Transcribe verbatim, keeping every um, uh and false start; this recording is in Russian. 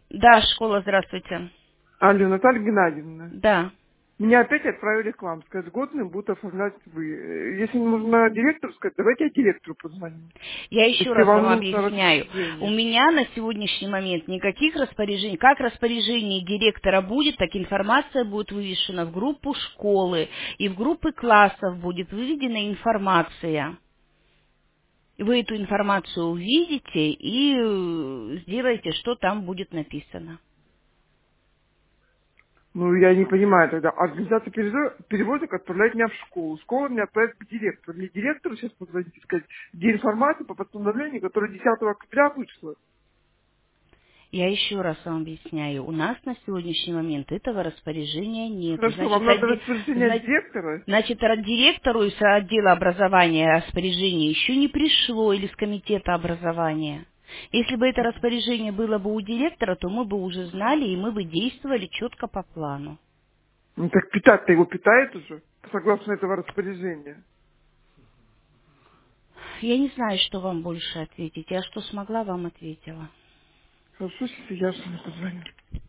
Да, школа, здравствуйте. Алло, Наталья Геннадьевна. Да. Меня опять отправили к вам. Сказать, годные будут оформлять вы. Если нужно директору сказать, давайте я директору позвоню. Я еще Если раз вам вам нужно объясняю. У распоряжение. меня на сегодняшний момент никаких распоряжений. Как распоряжение директора будет, так информация будет вывешена в группу школы. И в группы классов будет выведена информация. Вы эту информацию увидите и э, сделаете, что там будет написано. Ну, я не понимаю тогда. Организация перезо- перевозок отправляет меня в школу. Школа меня отправляет к директору. Мне директору сейчас позвонить и сказать, где информация по постановлению, которое десятого октября вышло. Я еще раз вам объясняю. У нас на сегодняшний момент этого распоряжения нет. Хорошо, вам Значит, надо отде- распоряжение от зна- директора? значит, ра- директору из отдела образования распоряжение еще не пришло или с комитета образования. Если бы это распоряжение было бы у директора, то мы бы уже знали и мы бы действовали четко по плану. Ну, так питать-то его питает уже, согласно этого распоряжения. Я не знаю, что вам больше ответить. Я что смогла, вам ответила. Хорошо, сейчас я Яшине позвоню.